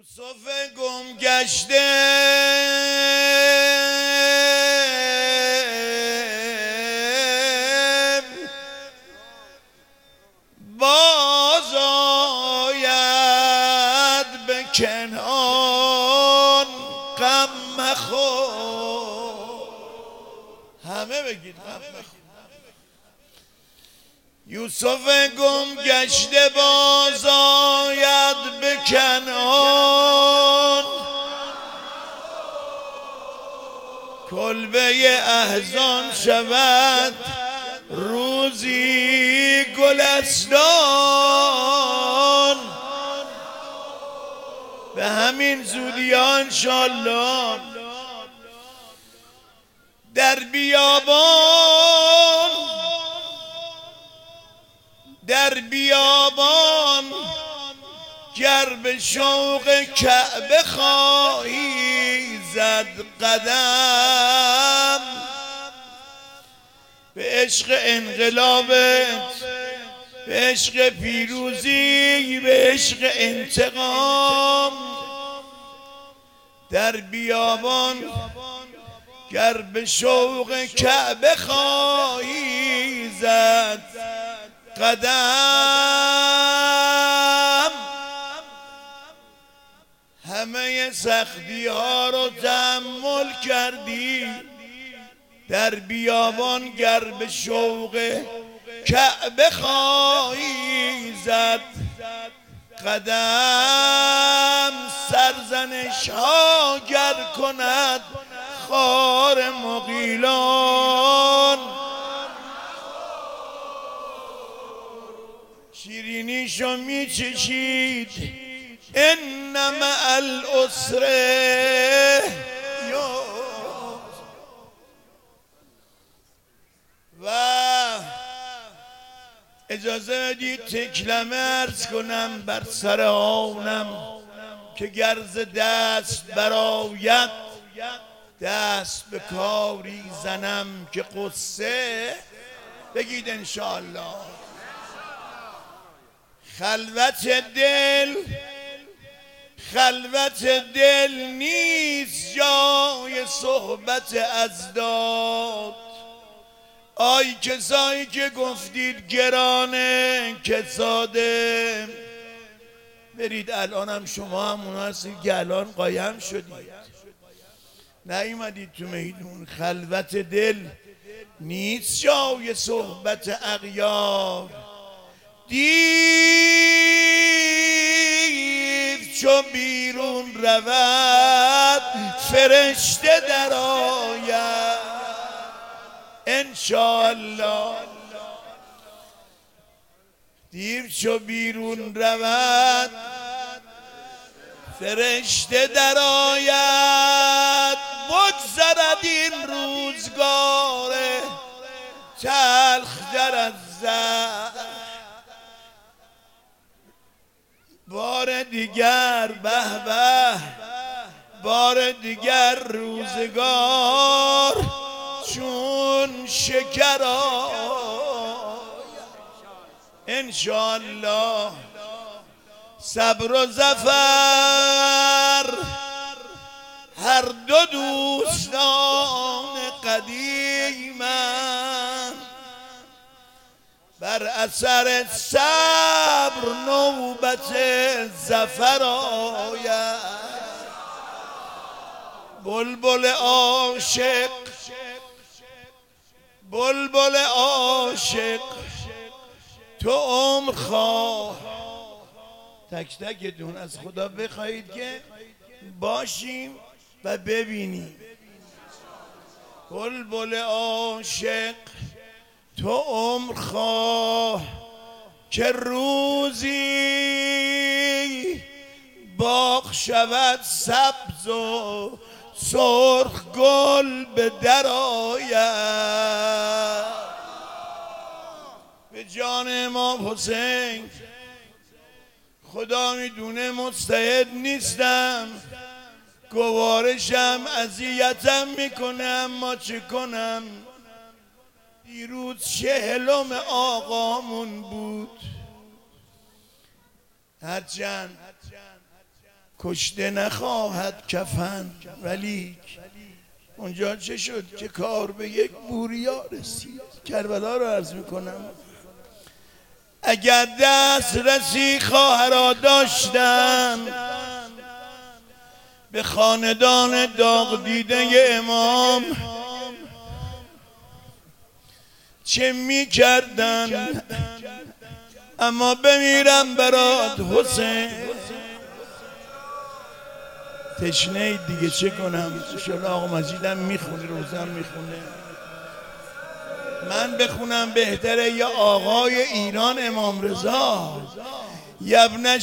یوسف گم گشته باز آید به کنعان غم مخور. همه بگید غم مخور. یوسف گم گشته باز آید به کنعان، کلبه احزان شود روزی گلستان. به همین زودی انشالله در بیابان گر به شوق کعبه خواهی زد قدم، به عشق انقلابت، به عشق پیروزی، به عشق انتقام. در بیابان گر به شوق کعبه خواهی زد قدم، همه سختی ها رو تحمل کردی. در بیابان گر به شوق کعبه خواهی زد قدم، سرزنش ها گر کند خار مغیلان، شیرینیشو میچشید ان مع العسر و اجازه بدید تکلمه عرض کنم بر سر آنم که گرز دست برآید دست به کاری زنم که قصه بگید انشاءالله. خلوت دل نیست جای صحبت اضداد. آی کسایی که گفتید گرانه کساده، برید الانم شما همون هستید که الان قایم شدید، نیومدید تو میدون. خلوت دل نیست جای صحبت اغیار. دیو چو بیرون رود فرشته در آید انشاءالله. دیو چو بیرون رود فرشته در آید، بگذرد این روزگار تلخ در از زهر. بار دیگر به به، بار دیگر روزگار چون شکر انشاءالله. صبر و ظفر هر دو دوستان قدیمند، بر اثر صبر نوبت ظفر آید. بلبل عاشق، بلبل عاشق تو عمر خواه. تک تکتون از خدا بخواهید که باشیم و ببینیم. بلبل عاشق تو عمر خواه که روزی باغ شود سبز و سرخ گل به در آید. به جان امام حسین خدا میدونه مستعد نیستم، گوارشم اذیتم میکنه، اما چه کنم. دیروز 40م آقامون بود، هرچند کشته نخواهد کفن، ولی اونجا چه شد که کار به یک بوریا رسید. کربلا رو عرض میکنم. اگر دسترسی خواهرا داشتم به خاندان داغ دیده امام، چه میکردن؟ اما بمیرم برات حسین. تشنه اید دیگه، چه کنم؟ شلا آقا مجیدم میخونه، روزم میخونه، من بخونم بهتره یا آقای ایران امام رضا؟ یبن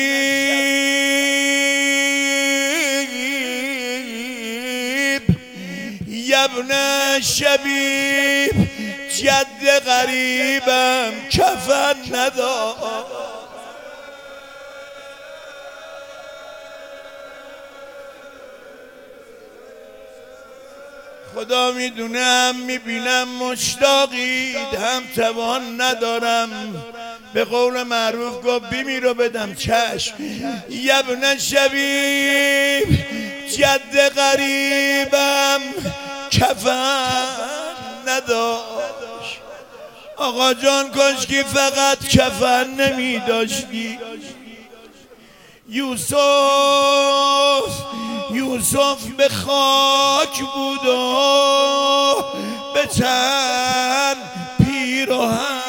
شبیب، یبن شبیب، جد غریبم کفن ندار. خدا میدونه هم میبینم مشتاقید، هم توان ندارم. به قول معروف گفت بیمی رو بدم چشم. یبن شبیب، جد غریبم کفن نداشت. آقا جان کاش که فقط کفن نمی داشتی. یوسف به خاک بود و به تن پیراهن.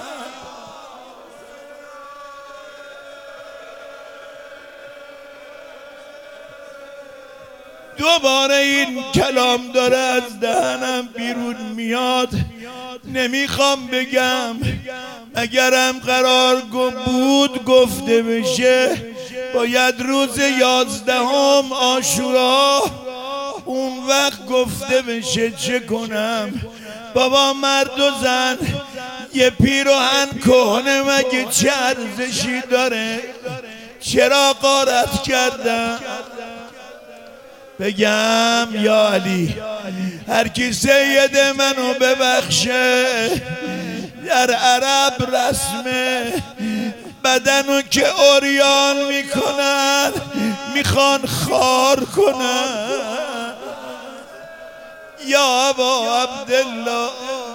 دوباره این کلام داره از دهنم بیرون میاد، نمیخوام بگم. اگرم قرار بود گفته بشه باید روز 11 عاشورا اون وقت گفته بشه. چه کنم بابا؟ مرد و زن یه پیراهن کهنه مگه چه ارزشی داره؟ چرا غارت کردم؟ بگم یا علی هر کی سید منو ببخشه. در عرب رسمه بدنو که عریان میکنن میخوان خار کنن. یا ابا عبدالله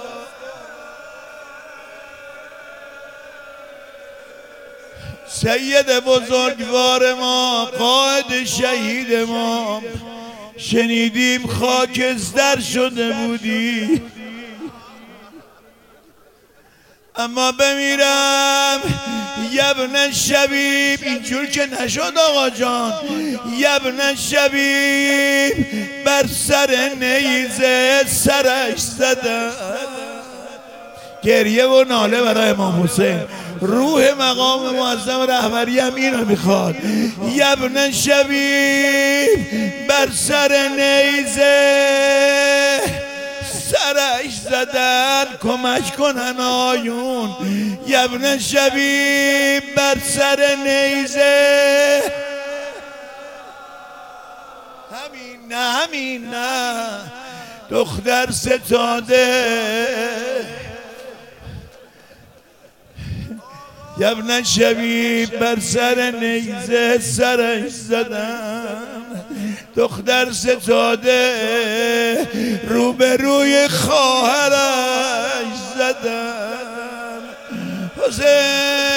سید بزرگوار ما، قائد شهید ما، شنیدیم خاکستر شده بودی، اما بمیرم. یبن شبیب اینجور که نشد آقا جان. یبن شبیب بر سر نیزه سرش زدن. گریه و ناله برای امام حسین. روح مقام معظم رهبری هم اینو میخواد. یبن شبیب بر سر نیزه سرش زدن، کمک کنن آیون. یبن شبیب بر سر نیزه. همین نه دختر ستاده. یبن شبیب بر سر نیزه سرش زدن، دختر ستاده روبروی خواهرش زدن. حسین